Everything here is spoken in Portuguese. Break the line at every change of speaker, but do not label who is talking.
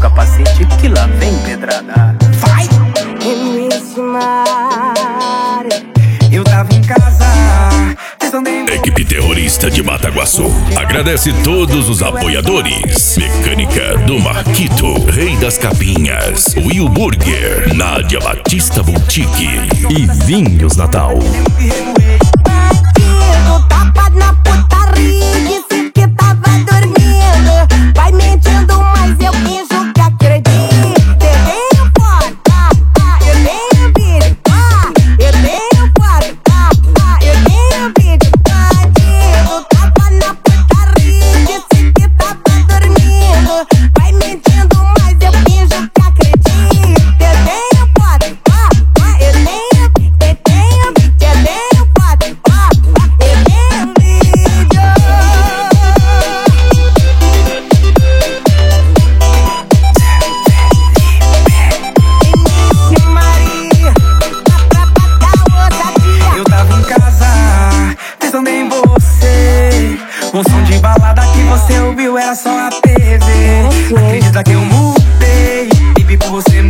capacete que lá vem pedrada. Vai!
MC Mari.
Eu tava em casa.
Equipe Terrorista de Mataguaçu agradece todos os apoiadores. Mecânica do Marquito, Rei das Capinhas, Will Burger, Nádia Batista Boutique e Vinhos Natal.
Tapa na putaria, disse que tava dormindo. Vai mentindo, mas eu finjo que acredito. Eu tenho foto, eu tenho vídeo, eu tenho foto, eu tenho vídeo. Tapa na putaria, disse que tava dormindo. Vai mentindo, mas eu finjo que acredito. Eu tenho foto, eu tenho foto, eu tenho vídeo.
Eu tava em casa, pensando em você. Um som de balada que você ouviu era só a TV. Acredita que eu mudei, vivi por você.